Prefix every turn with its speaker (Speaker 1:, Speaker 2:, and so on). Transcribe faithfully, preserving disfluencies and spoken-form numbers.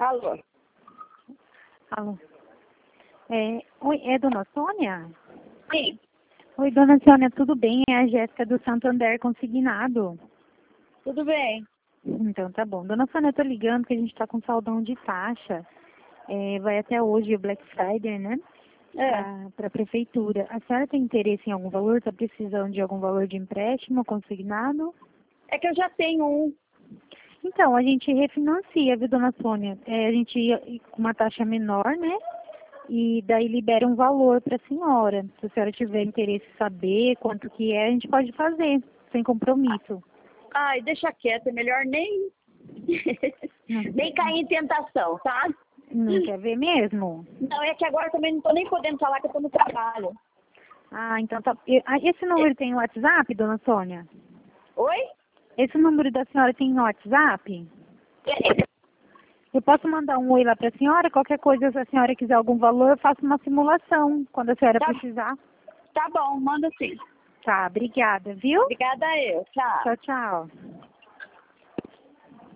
Speaker 1: Alô?
Speaker 2: Alô. É, oi, é dona Sônia?
Speaker 1: Sim.
Speaker 2: Oi, dona Sônia, tudo bem? É a Jéssica do Santander Consignado.
Speaker 1: Tudo bem.
Speaker 2: Então tá bom. Dona Sônia, eu tô ligando que a gente tá com saldão de taxa. É, vai até hoje o Black Friday, né?
Speaker 1: É.
Speaker 2: Para a prefeitura. A senhora tem interesse em algum valor? Está precisando de algum valor de empréstimo consignado?
Speaker 1: É que eu já tenho um.
Speaker 2: Então, a gente refinancia, viu, dona Sônia? É, a gente ia com uma taxa menor, né? E daí libera um valor para a senhora. Se a senhora tiver interesse em saber quanto que é, a gente pode fazer, sem compromisso.
Speaker 1: Ai, deixa quieto, é melhor nem.
Speaker 2: Não,
Speaker 1: nem cair em tentação, tá?
Speaker 2: não quer ver mesmo?
Speaker 1: Não, é que agora também não tô nem podendo falar que eu tô no trabalho.
Speaker 2: Ah, então tá. E- ah, Esse número tem WhatsApp, dona Sônia?
Speaker 1: Oi?
Speaker 2: Esse número da senhora tem WhatsApp?
Speaker 1: É.
Speaker 2: Eu posso mandar um oi lá para a senhora? Qualquer coisa, se a senhora quiser algum valor, eu faço uma simulação quando a senhora
Speaker 1: Tá,
Speaker 2: precisar.
Speaker 1: tá bom, manda sim.
Speaker 2: Tá, obrigada, viu?
Speaker 1: Obrigada eu. Tchau.
Speaker 2: Tchau, tchau.